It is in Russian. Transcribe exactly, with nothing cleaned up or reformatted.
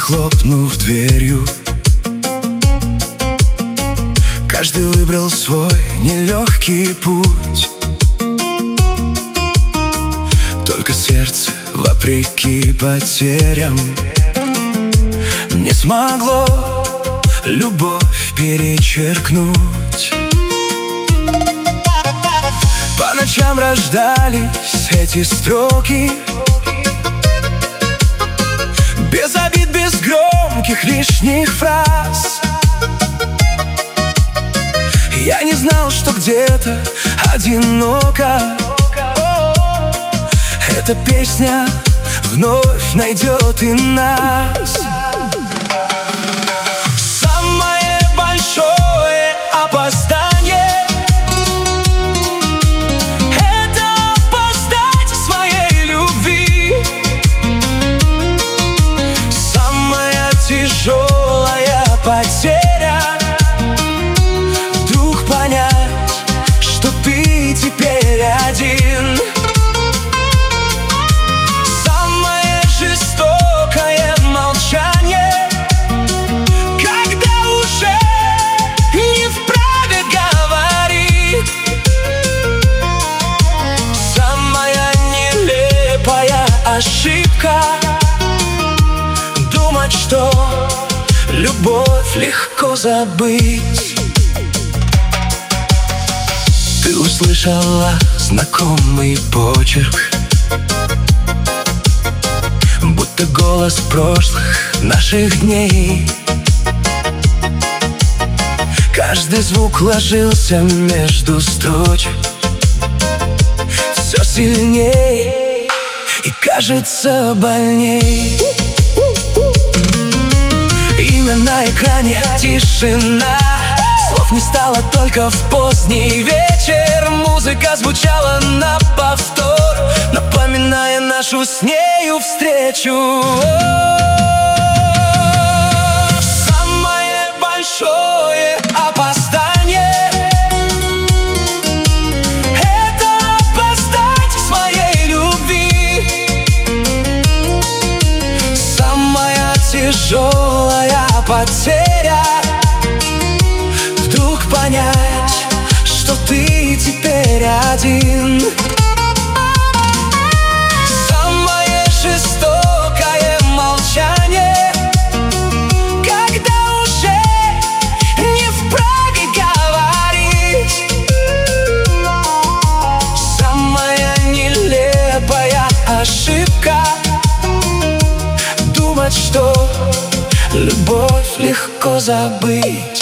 хлопнув дверью. Каждый выбрал свой нелегкий путь. Только сердце, вопреки потерям, не смогло любовь перечеркнуть. По ночам рождались эти строки, без обид, без громких лишних фраз. Я не знал, что где-то одиноко эта песня вновь найдет и нас. Самое большое опоздание — это опоздать в своей любви. Самая тяжелая потеря — вдруг понять, что ты теперь один. Ошибка думать, что любовь легко забыть. Ты услышала знакомый почерк, будто голос прошлых наших дней. Каждый звук ложился между строчек все сильней и, кажется, больней. Имя на экране, тишина. Слов не стало только в поздний вечер. Музыка звучала на повтор, напоминая нашу с нею встречу. Самое большое опоздание — тяжелая потеря — вдруг понять, что ты теперь один. Самое жестокое молчание, когда уже не вправе говорить. Самая нелепая ошибка — думать, что любовь легко забыть.